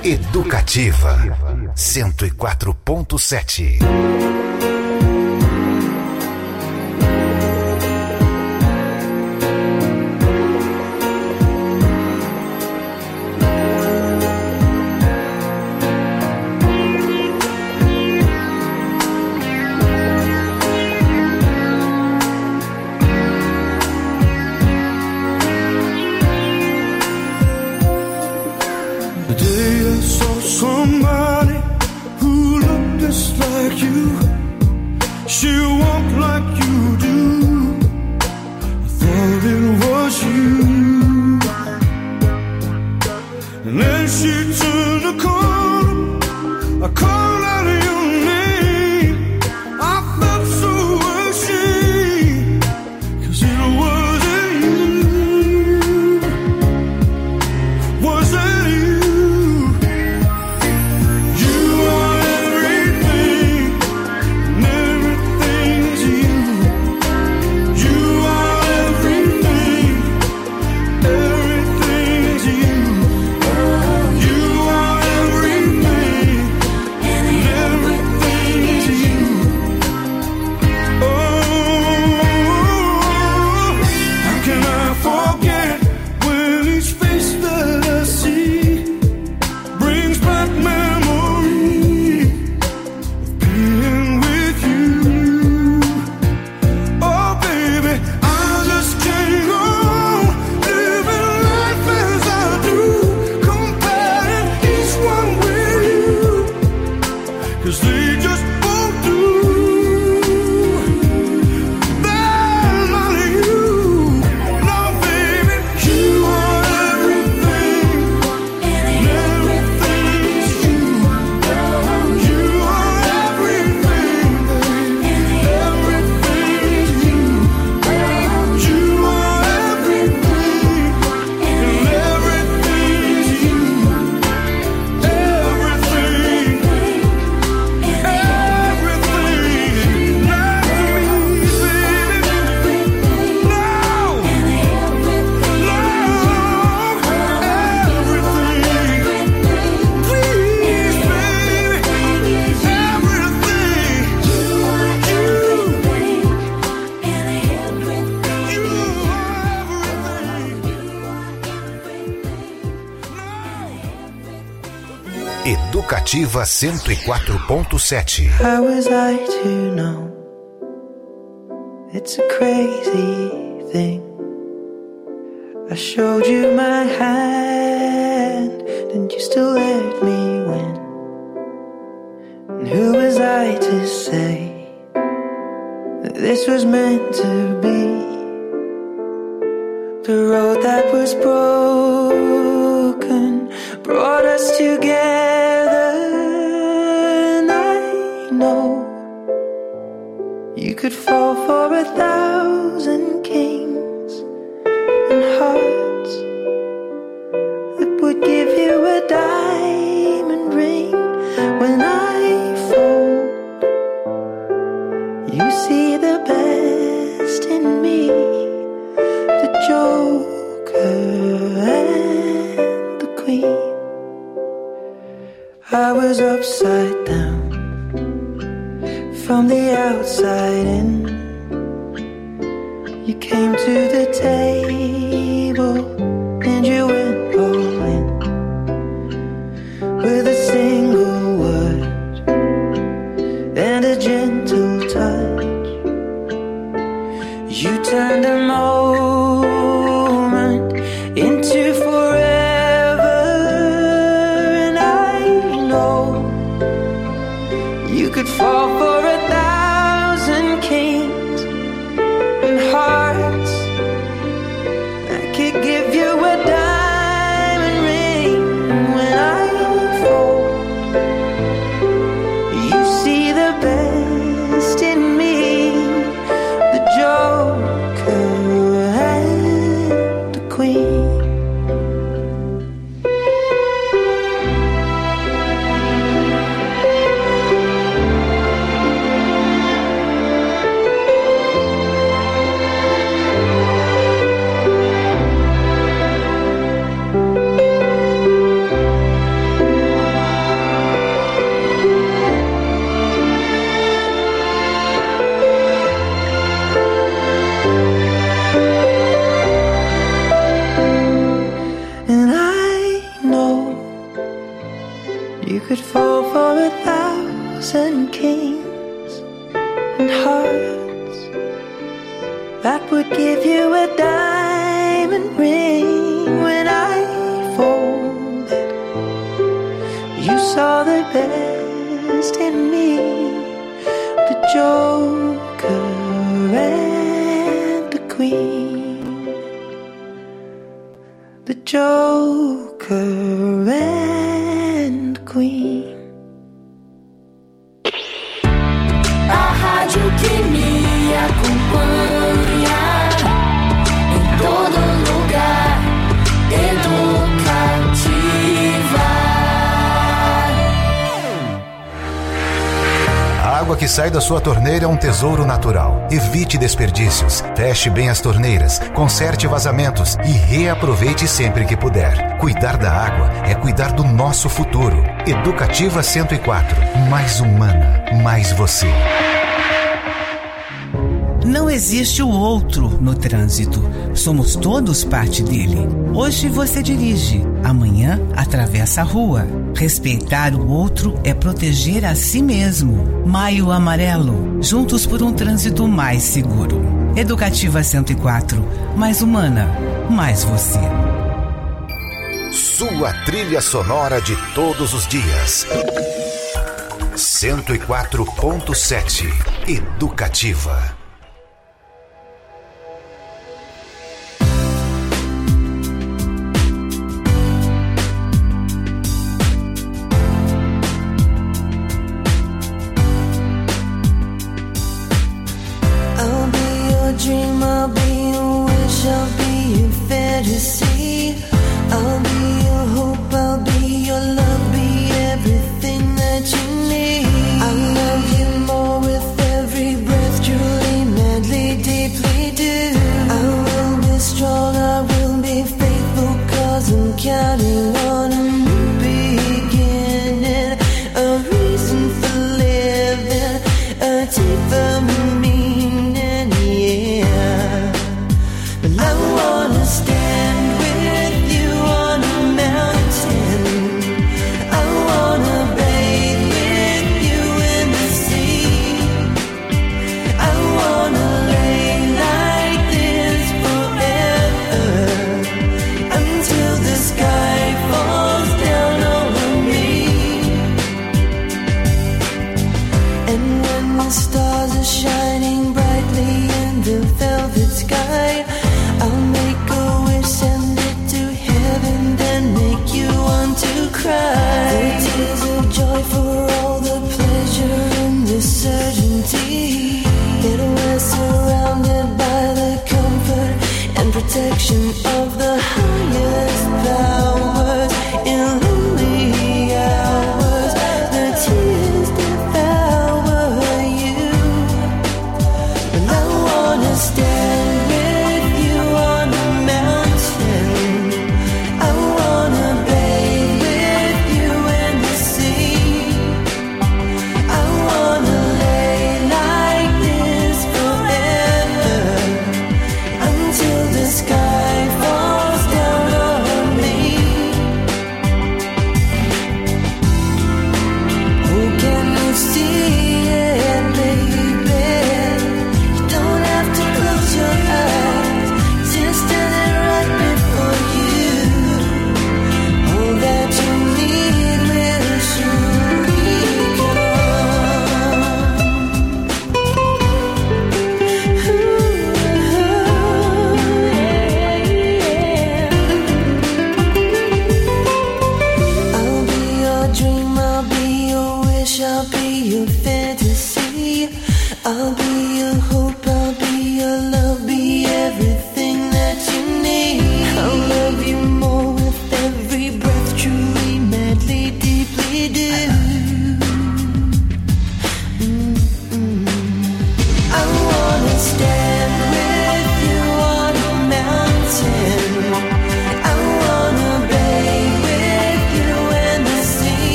Educativa 104.7. Somebody who looked just like you, she walked like you do. I thought it was you, and then she turned the corner. I called out your name. I felt so ashamed, 'cause it wasn't you. Was it you? Educativa 104.7. How was I to know? It's a crazy thing. I showed you my hand, and you still let me win. And who was I to say that this was meant to be? The road that was broken brought us together, and I know you could fall for 1,000 kings and hearts that would give you a diamond ring. When I fall, you see the best in me, the Joker and the Queen. I was upside down from the outside in. You came to the table and you went all in. With a single word and a gentle touch, you turned a moment into forever. And I know you could fall for 1,000 kings and hearts that could give you a dime. could fall for 1,000 kings and hearts that would give you a diamond ring. When I folded, you saw the best in me, the Joker and the Queen, the Joker and Queen. A rádio que me acompanha em todo lugar, Educativa. A água que sai da sua torneira é um tesouro natural. Evite desperdícios, feche bem as torneiras, conserte vazamentos e reaproveite sempre que puder. Cuidar da água é cuidar do nosso futuro. Educativa 104. Mais humana, mais você. Não existe o outro no trânsito. Somos todos parte dele. Hoje você dirige, amanhã atravessa a rua. Respeitar o outro é proteger a si mesmo. Maio Amarelo. Juntos por um trânsito mais seguro. Educativa 104. Mais humana, mais você. Sua trilha sonora de todos os dias. 104.7. Educativa. Dream, I'll be your wish, I'll be your fantasy. I'll be your hope, I'll be your love, be everything that you need. I love you more with every breath, truly, madly, deeply do. I will be strong, I will be faithful, 'cause I'm counting on a new beginning, a reason for living, a deeper meaning. I wanna stand with you on a mountain. I wanna bathe with you in the sea. I wanna lay like this forever, until the sky falls.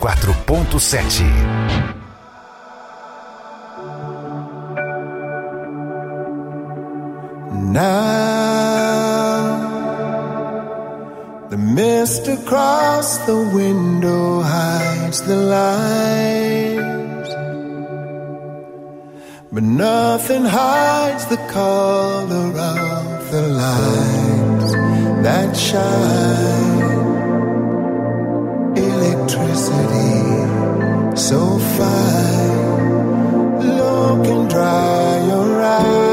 104.7. Now the mist across the window hides the light, but nothing hides the color of the lights that shine. Electricity so fine, look and dry your eyes.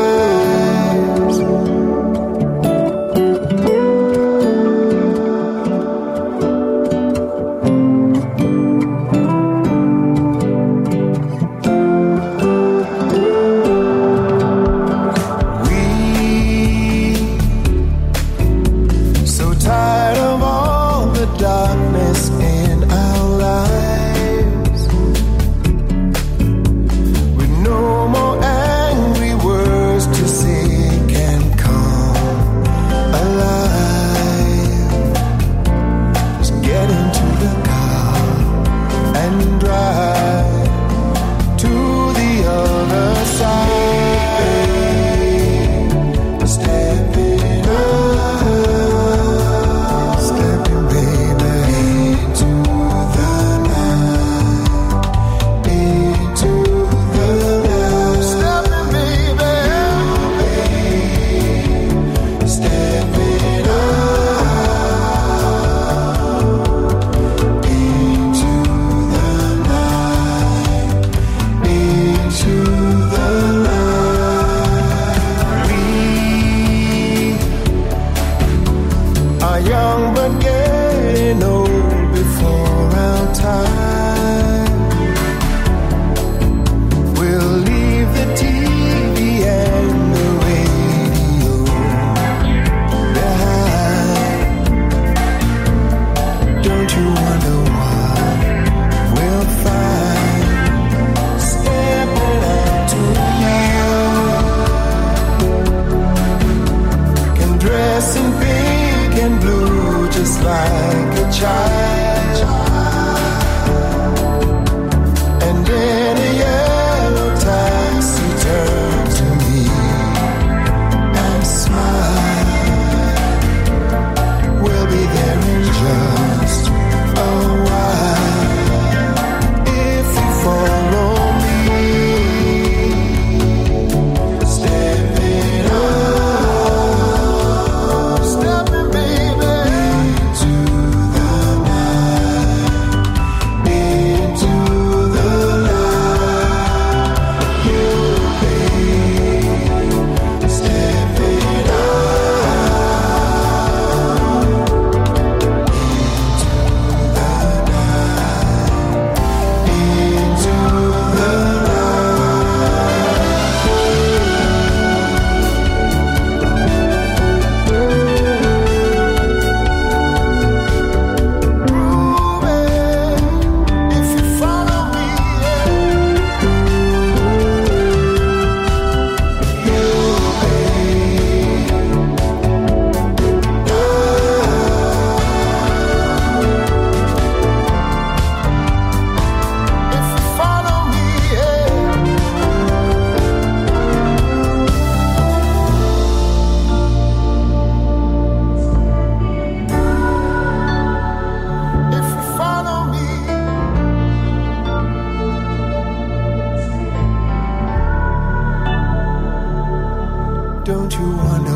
Don't you wonder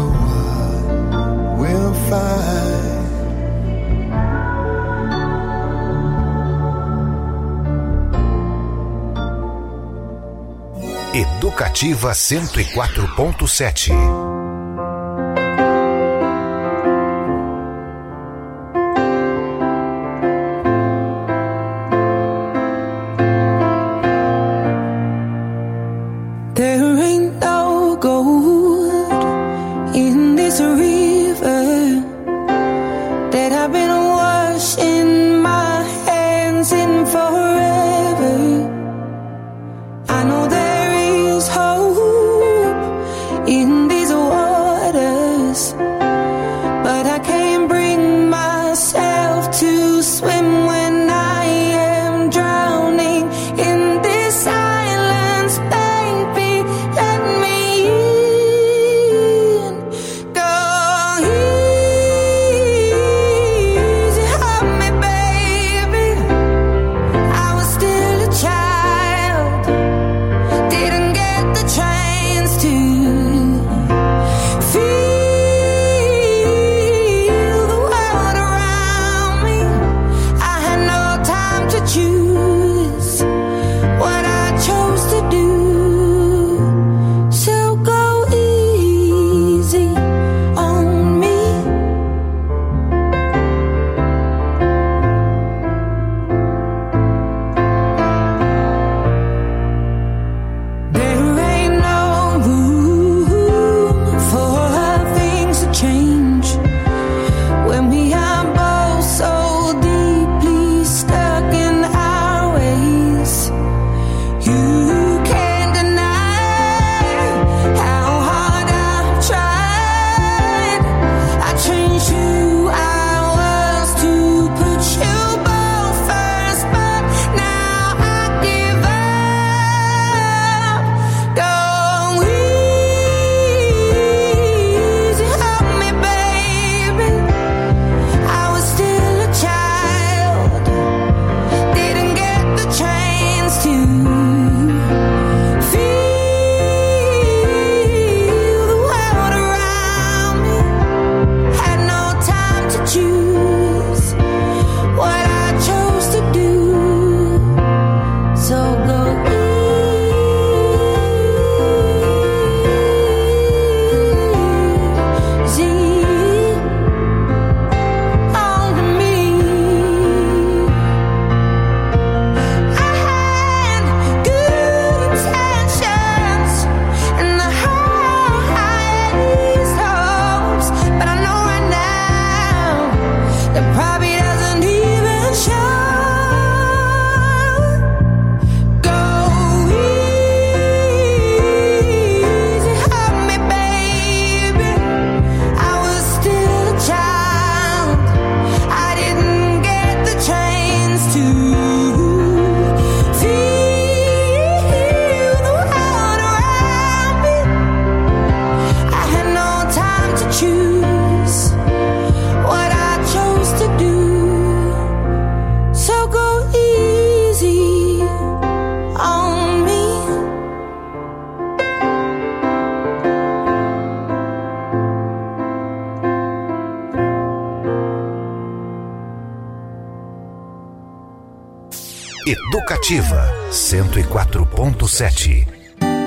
what we'll find? Educativa 104.7. But I can't bring myself to swim when I am Educativa 104.7.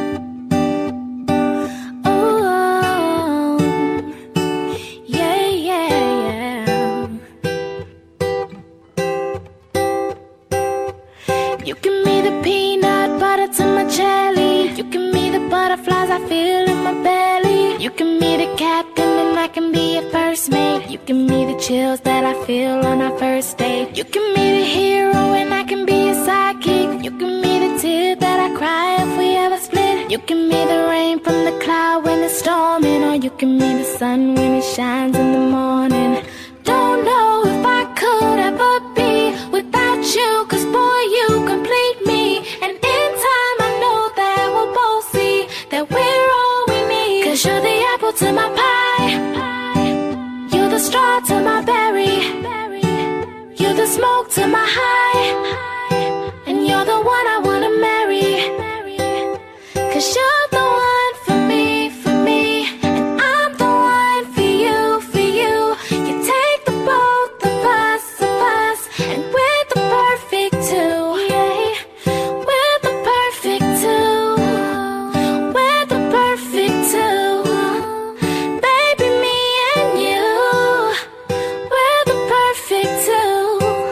You give me the peanut butter to my jelly. You give me the butterflies I feel in my belly. You give me the captain and I can be your first mate. You give me the chills that I feel on our first date. You give me the hero and I can be your sidekick. You give me the tear that I cry if we ever split. You give me the rain from the cloud when it's storming. Or you give me the sun when it shines in the morning. Don't know if I could ever be without you, 'cause boy you complete me. And in time I know that we'll both see that we're all we need. 'Cause you're the apple to my pie, you're the straw to my berry, you're the smoke to my high, and you're the one I wanna marry. 'Cause you're the one for me, and I'm the one for you, for you. You take the both of us, and we're the perfect two. Yeah, we're the perfect two. We're the perfect two. Baby, me and you, we're the perfect two.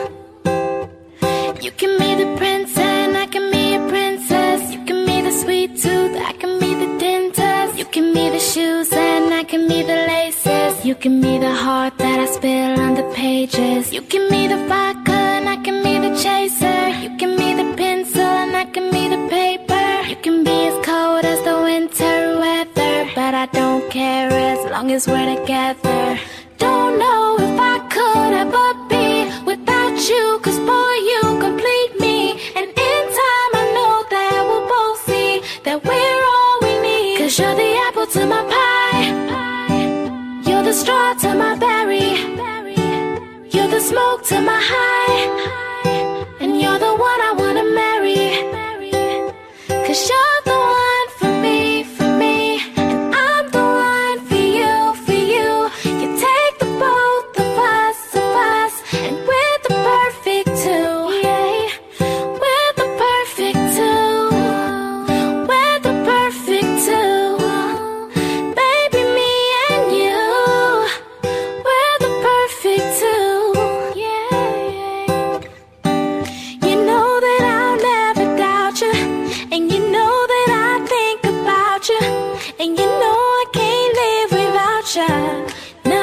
You give me the prince and I can be a princess. You give me the sweet tooth, I can be the dentist. You give me the shoes and I can be the laces. You give me the heart that I spill on the pages. You give me the vodka and I can be the chaser. You give me the pencil and I can be the paper. You can be as cold as the winter weather, but I don't care as long as we're together. Don't know if I could ever be without you, 'cause boy you complete me. And in time I know that we'll both see that we're all we need. 'Cause you're the apple to my pie, you're the straw to my berry, you're the smoke to my high, and you're the one I wanna marry. 'Cause you're the one for me, and I'm the one for you, for you. You take the both of us, and we're the perfect two. Yeah, we're the perfect two. We're the perfect two. Baby, me and you, we're the perfect two. Yeah. You know that I'll never doubt you, and you know that I think about you, and you know I can't live without you. No,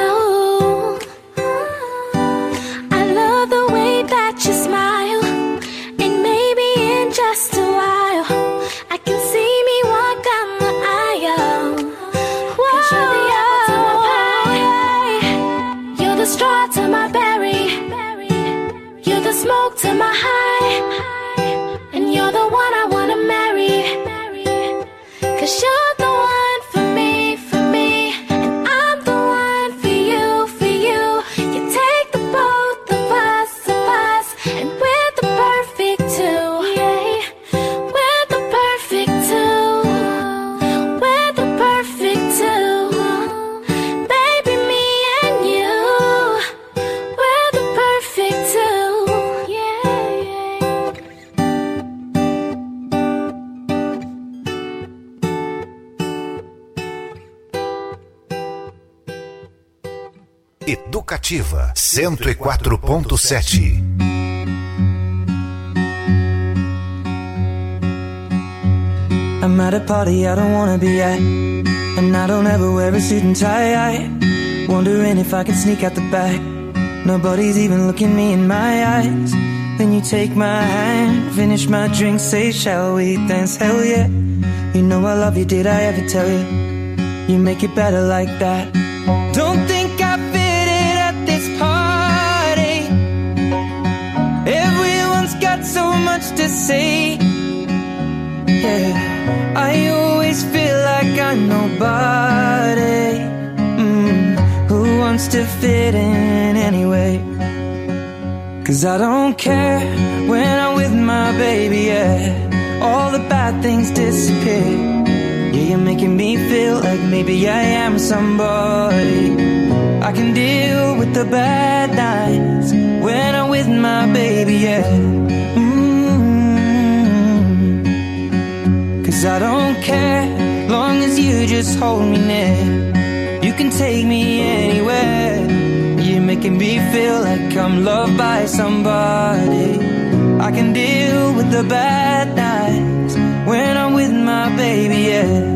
I love the way that you smile, and maybe in just a while I can see me walk down the aisle. Whoa, 'cause you're the apple to my pie, you're the straw to my berry, you're the smoke to my high, and you're the one I wanna marry. 'Cause you're the one for me, and I'm the one for you, for you. You take the both of us, and we're the perfect two. Yeah, we're the perfect two. We're the perfect two. Baby, me and you, we're the perfect two. Yeah. Educativa 104.7. I'm at a party I don't wanna be at, and I don't ever wear a suit and tie. Wondering if I can sneak out the back. Nobody's even looking me in my eyes. Then you take my hand, finish my drink, say shall we dance? Hell yeah. You know I love you, did I ever tell you? You make it better like that. Don't think I fit in at this party. Everyone's got so much to say. Yeah, I always feel like I'm nobody. Who wants to fit in anyway? 'Cause I don't care when I'm with my baby, yeah. All the bad things disappear. Yeah, you're making me feel like maybe I am somebody. I can deal with the bad nights when I'm with my baby, yeah. I don't care, long as you just hold me near. You can take me anywhere. You're making me feel like I'm loved by somebody. I can deal with the bad nights when I'm with my baby, yeah.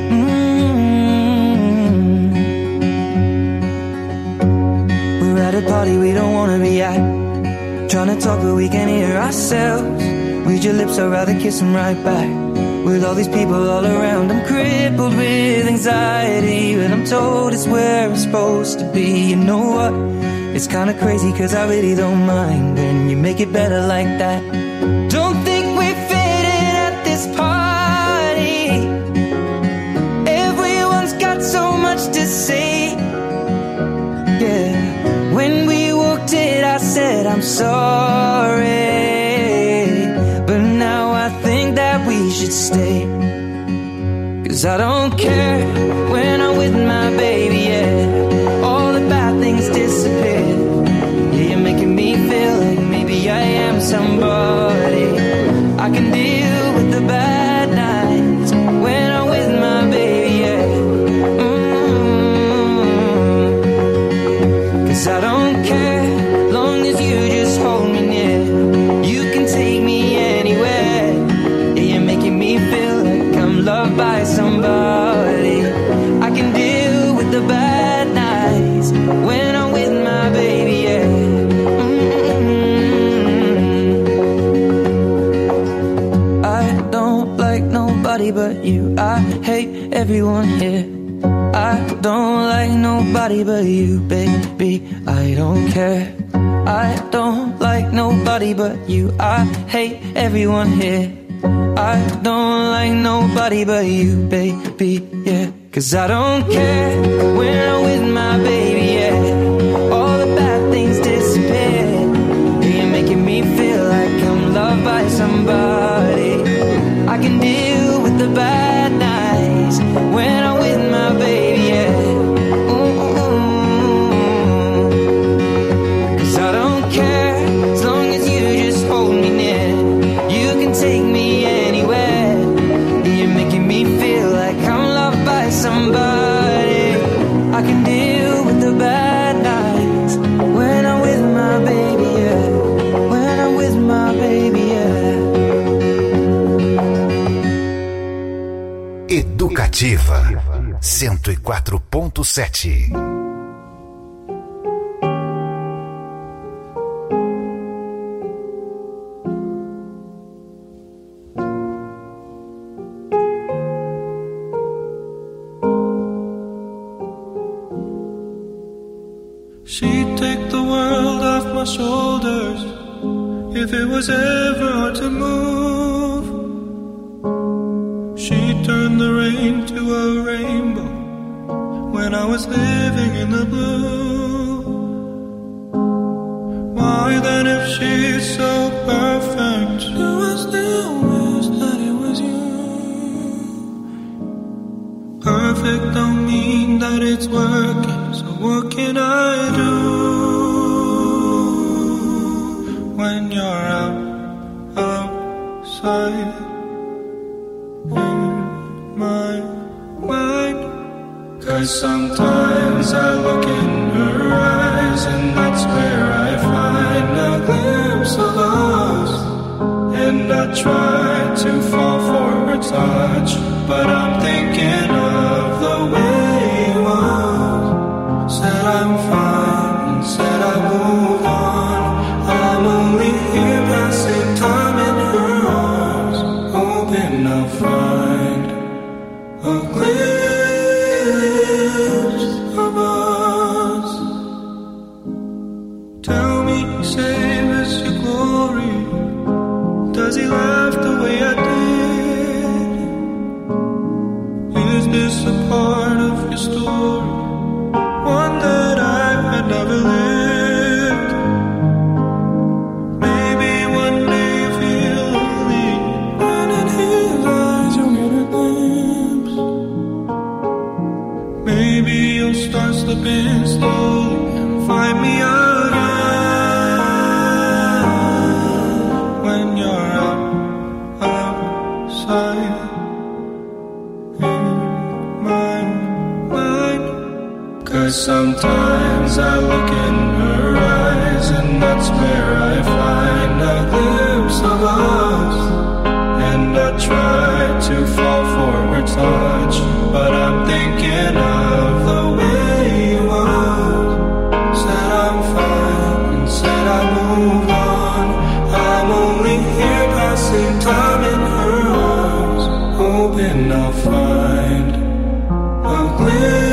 We're at a party we don't wanna be at, trying to talk but we can't hear ourselves. Read your lips, I'd rather kiss them right back. With all these people all around, I'm crippled with anxiety, but I'm told it's where I'm supposed to be. You know what? It's kinda crazy cause I really don't mind, and you make it better like that. Don't think we fit in at this party. Everyone's got so much to say. Yeah, when we walked in I said I'm sorry, but now I think that we should stay. Cause I don't care when I'm with my baby, yeah. All the bad things disappear. Yeah, you're making me feel like maybe I am somebody. I can deal with the bad nights when I'm with my baby, yeah. Cause I don't care, long as you just hold me near. You can take me anywhere. Yeah, you're making me feel like I'm loved by somebody. I can deal with the bad nights when I'm with my baby, yeah. I don't like nobody but you. I hate everyone here. I don't like nobody but you, baby. I don't care. I don't like nobody but you. I hate everyone here. I don't like nobody but you, baby, yeah. Cause I don't care when I'm with my baby, yeah. All the bad things disappear. You're making me feel like I'm loved by somebody. I can deal with the bad nights when I'm with my baby, yeah. Cause I don't care, as long as you just hold me near. You can take me anywhere. You're making me feel like I'm loved by somebody. I can deal with the bad nights when I'm with my baby, yeah. When I'm with my baby, yeah. Educativa 104.7. She'd take the world off my shoulders if it was ever hard to move. She'd turn the rain to a rainbow when I was living in the blue. Why then, if she's so perfect, do I still wish that it was you? Perfect don't mean that it's working, so what can I do when you're outside in my mind? 'Cause sometimes I look in her eyes and that's where I find a glimpse of us. And I try to fall for her touch, but I'm thinking of the way you was. Said I'm fine, said I moved on. I'm only here passing time in her arms, hoping I'll find a glimpse of us. Tell me, save us your glory. Does he laugh the way I did? Is this a part of your story? One that I had never lived. Maybe one day you feel lonely, and in his eyes you'll get a glimpse. Maybe you'll start slipping slowly and find me again when you're outside 'Cause sometimes I look in her eyes, and that's where I find a glimpse of us. And I try to fall for her touch, but I'm thinking of the way you was. Said I'm fine and said I moved on. I'm only here passing time in her arms, hoping I'll find a glimpse.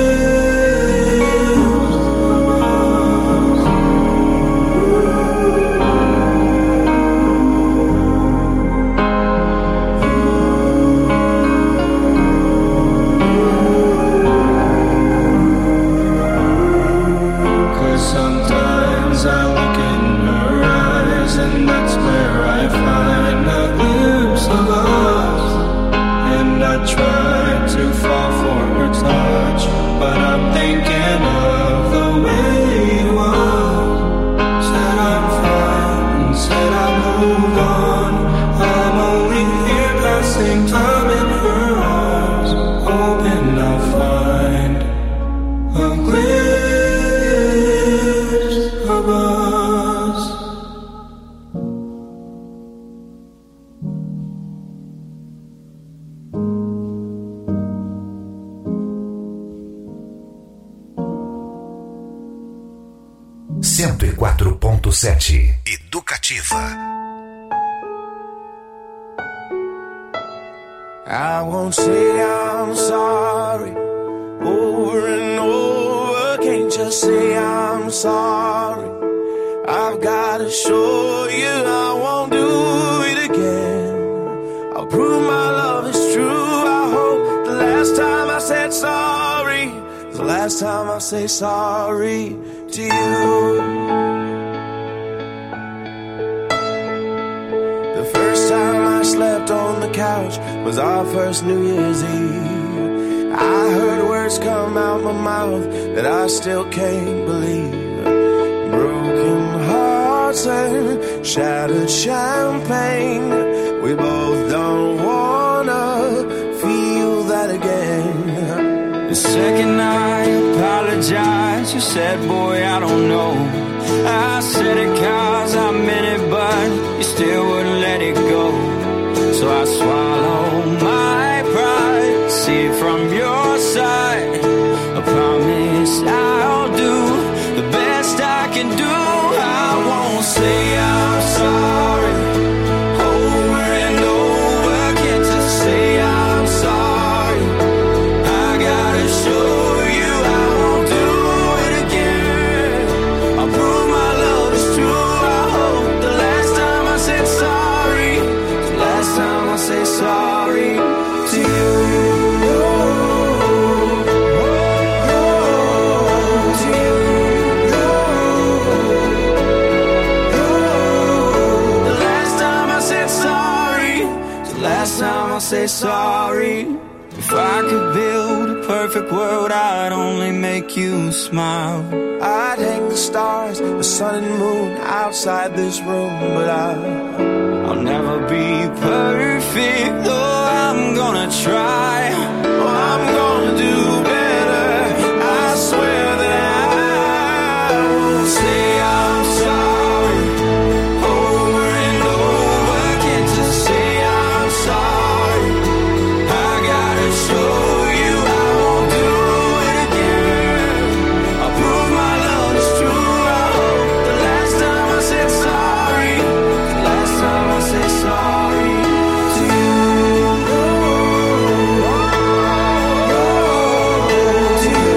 Educativa. I won't say I'm sorry over and over. Can't just say I'm sorry. I've gotta show you I won't do it again. I'll prove my love is true. I hope the last time I said sorry, the last time I say sorry to you. Slept on the couch was our first New Year's Eve. I heard words come out my mouth that I still can't believe. Broken hearts and shattered champagne. We both don't wanna feel that again. The second I apologized, you said, boy, I don't know. I said it 'cause I meant it, but you still wouldn't let it go. So I swallow my pride, see it from your side. I promise I'll do the best I can do. I won't say I'm sorry over and over. Can't just say I'm sorry. I gotta show you I won't do it again. I'll prove my love is true. I hope the last time I said sorry, last time I say sorry to you. To you. The last time I said sorry, the last time I say sorry. If I could build a perfect world, I'd only make you smile. I'd hang the stars, the sun and moon outside this room, but I'll never be perfect, though I'm gonna try. Oh, I'm gonna do better. I swear that I won't say I'm sorry over and over. Can't just say I'm sorry. I gotta show you I won't do it again. I'll prove my love is true. I hope the last time I said sorry, the last time I say sorry to you. To you.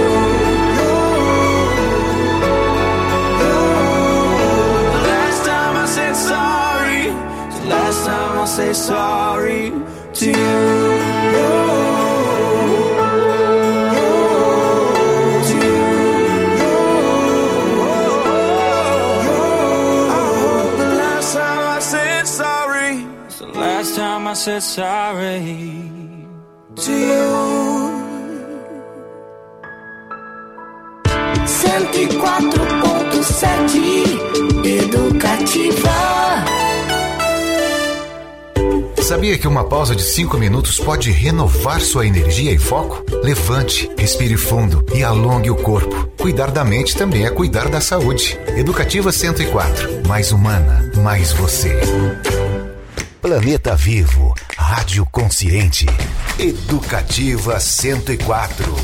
The last time I said sorry, the last time I say sorry to you. Last time I said sorry to you. 104.7 Educativa. Sabia que uma pausa de 5 minutos pode renovar sua energia e foco? Levante, respire fundo e alongue o corpo. Cuidar da mente também é cuidar da saúde. Educativa 104. Mais humana, mais você. Planeta Vivo. Rádio Consciente. Educativa 104.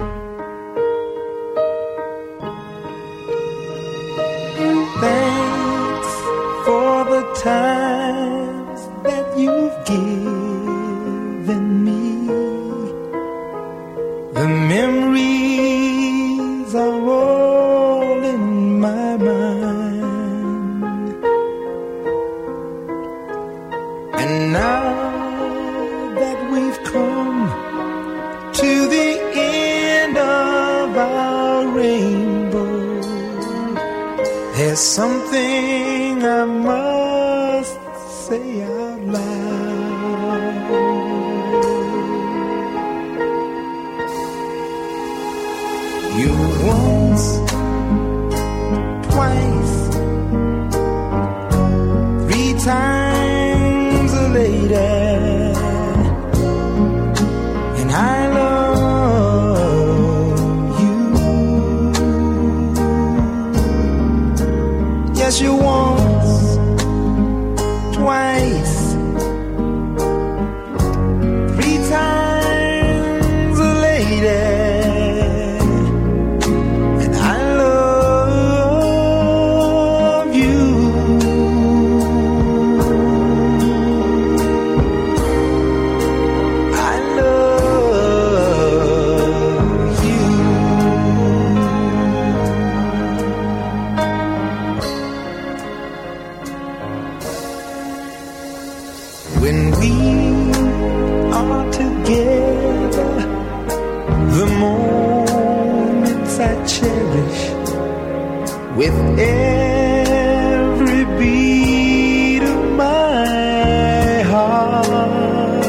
Thanks for the times that you've given me. The memories are all in my mind. And now that we've come to the end of our rainbow, there's something I must say out loud. You once, twice, 3 times a lady, and I love you. Yes, you once, twice, 3 times a lady. With every beat of my heart,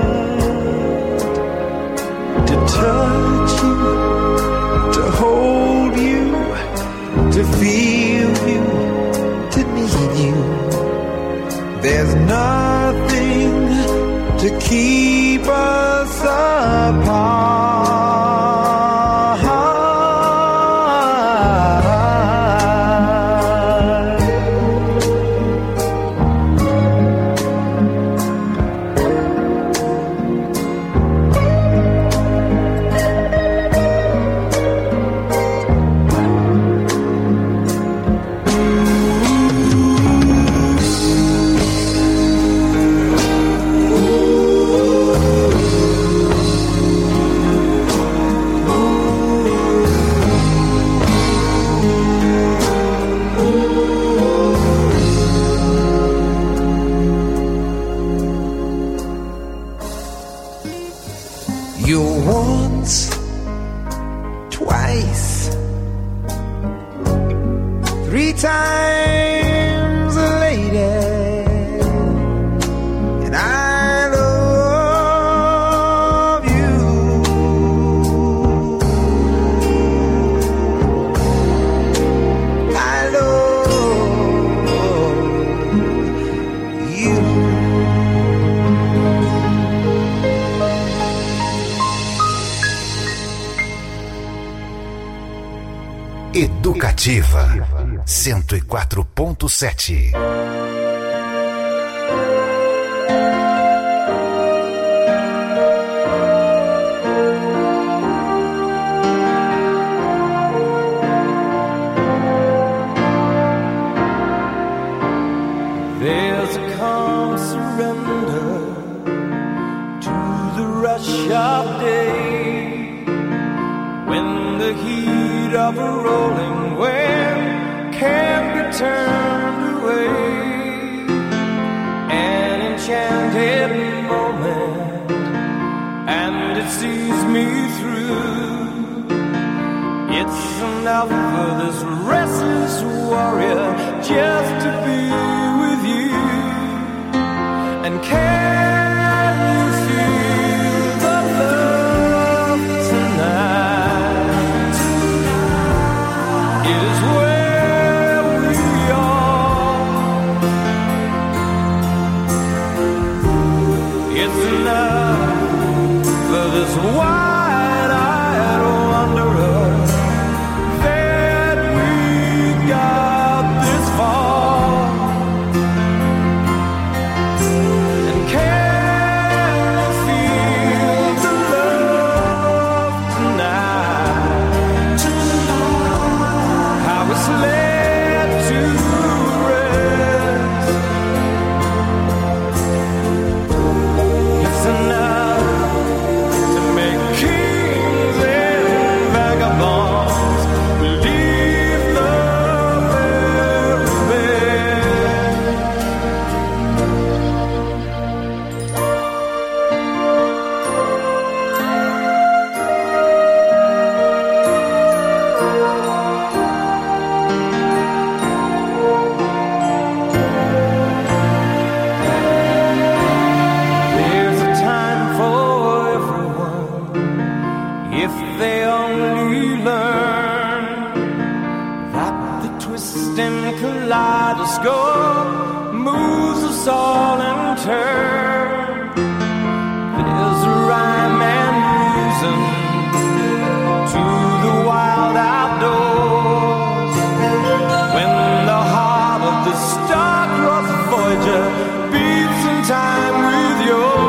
to touch you, to hold you, to feel you, to need you. There's nothing to keep us apart. Educativa 104.7. There's a calm surrender to the rush of day, when the heat of a rolling wave can't be turned away. An enchanted moment, and it sees me through. It's enough for this restless warrior just to be with you. And can you feel the love tonight? It is where we are. If they only learn that the twisting kaleidoscope moves us all in turn. There's a rhyme and reason to the wild outdoors. When the heart of the star-crossed Voyager beats in time with yours.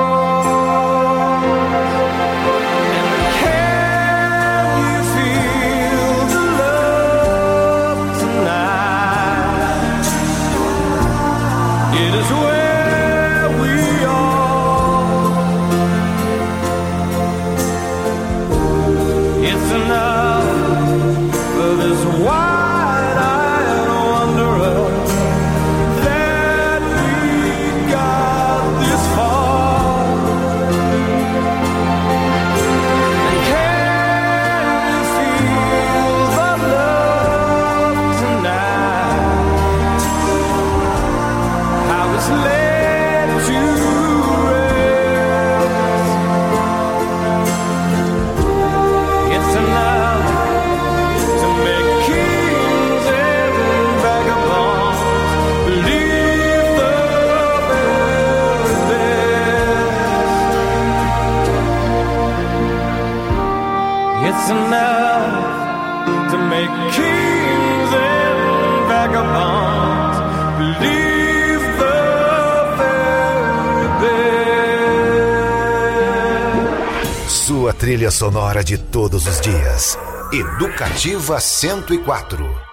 It's enough to make kings and vagabonds believe the very best. Sua trilha sonora de todos os dias. Educativa 104.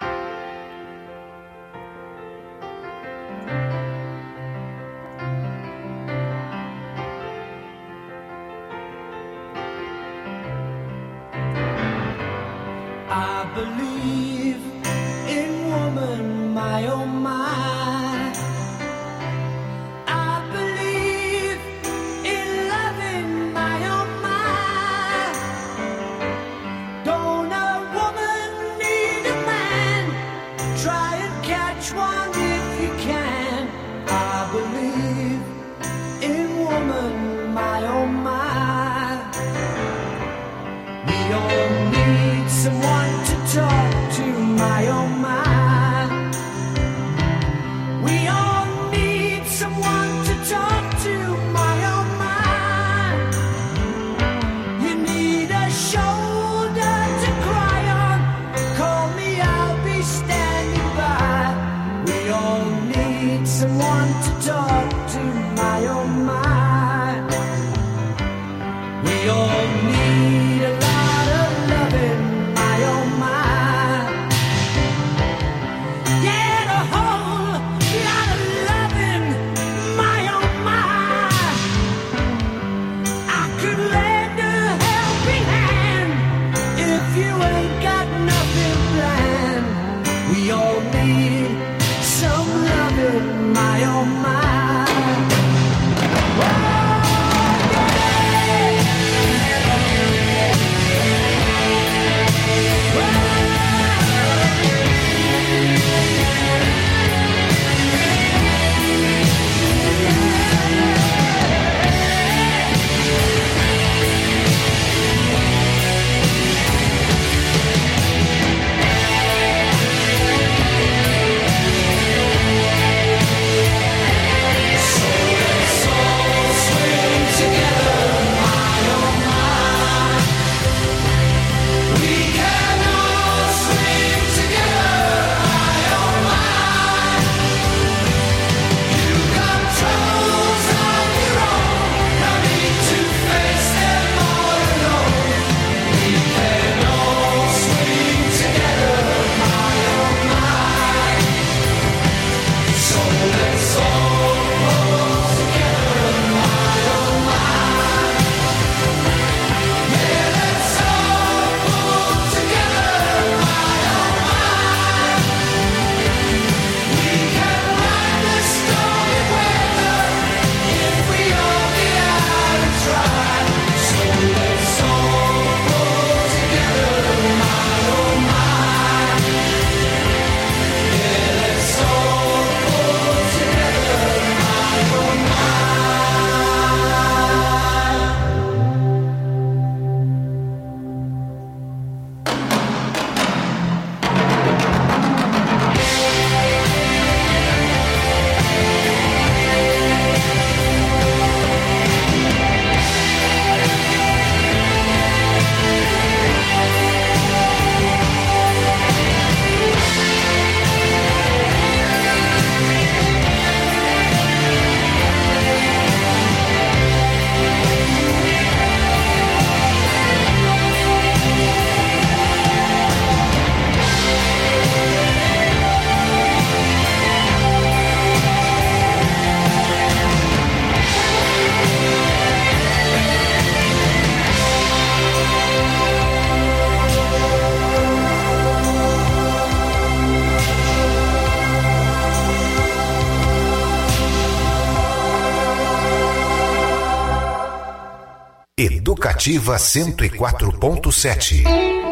Educativa 104.7.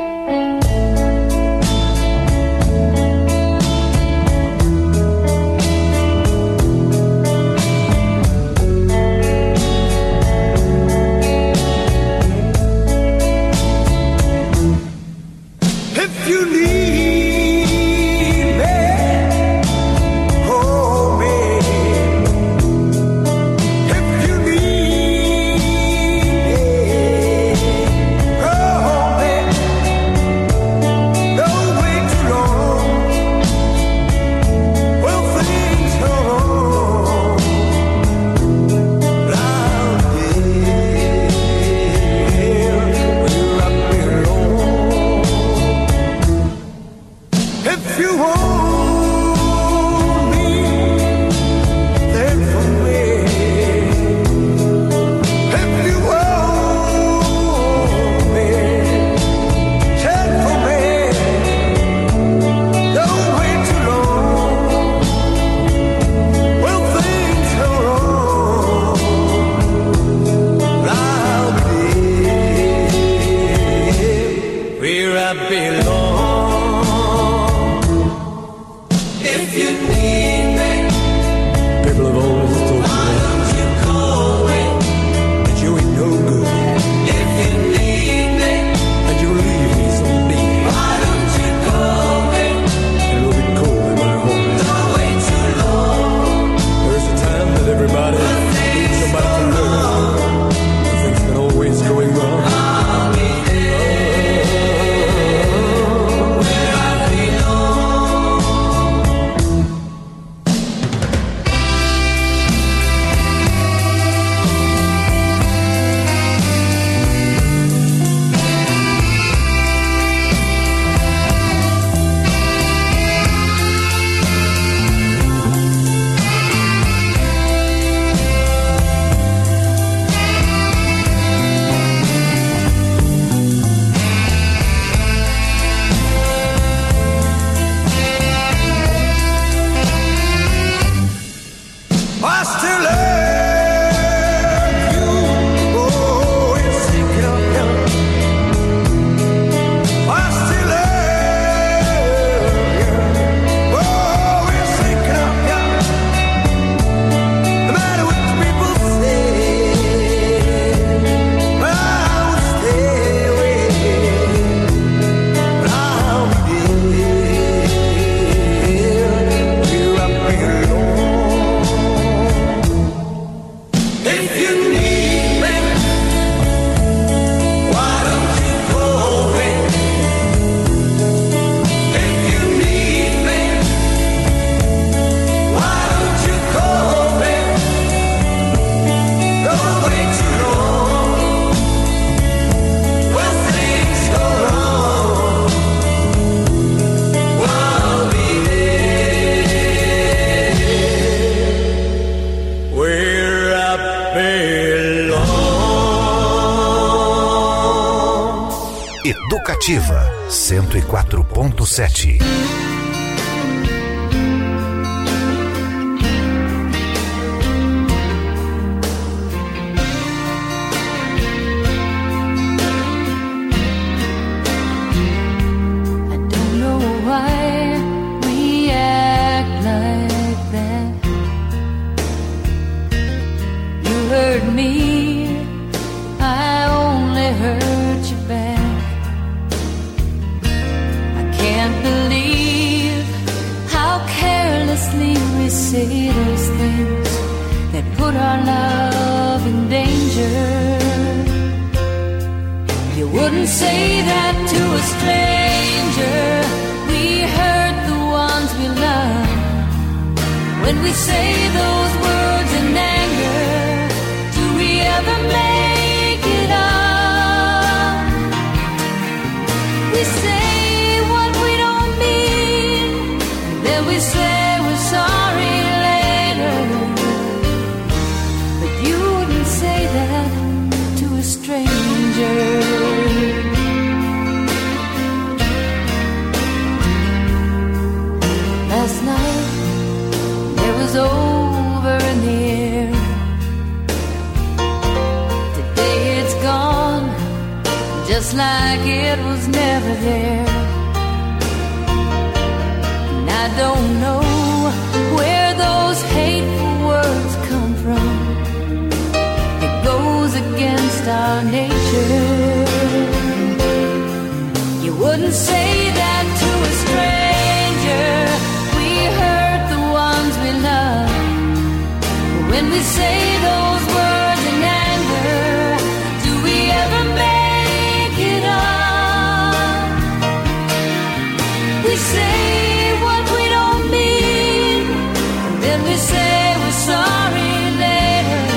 Educativa 104.7. Say those things that put our love in danger. You wouldn't say that to a stranger. We hurt the ones we love. When we say those words in anger, do we ever make it up? We say what we don't mean, then we say we're sorry. Last night there was over in the air. Today it's gone. like it was never there. And I don't know where those hateful words come from. It goes against our nature. You wouldn't say that to a stranger. We hurt the ones we love. But when we say those words in anger, do we ever make it up? We say what we don't mean, and then we say we're sorry later.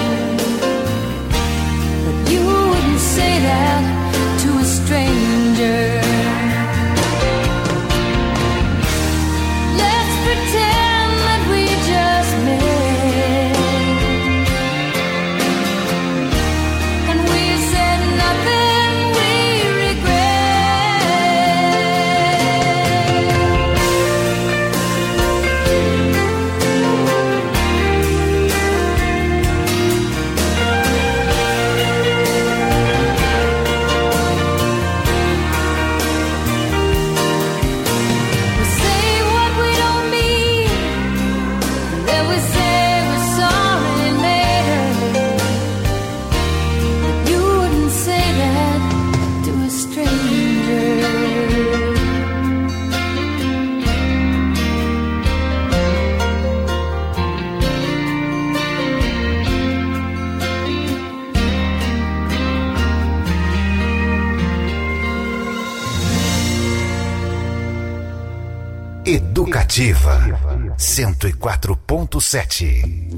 But you wouldn't say that to a stranger. Let's pretend that we just met, and we said nothing we We say what we don't mean, and then we say we're sorry later. But you wouldn't say that to a stranger. Educativa 104.7.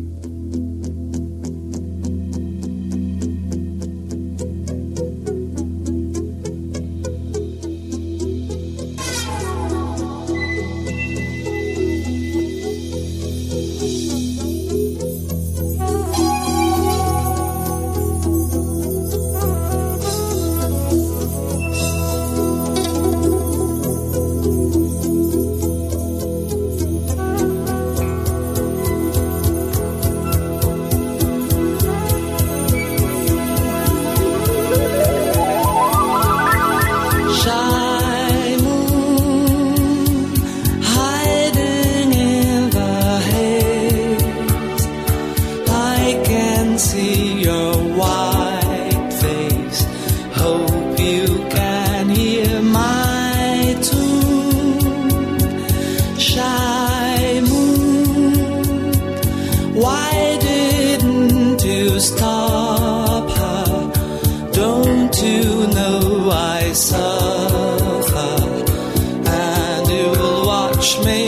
Shy moon hiding in the haze, I can see your white face. Hope you can hear my tune. Shy moon, why didn't you stop her? Don't you know I suffer, and you will watch me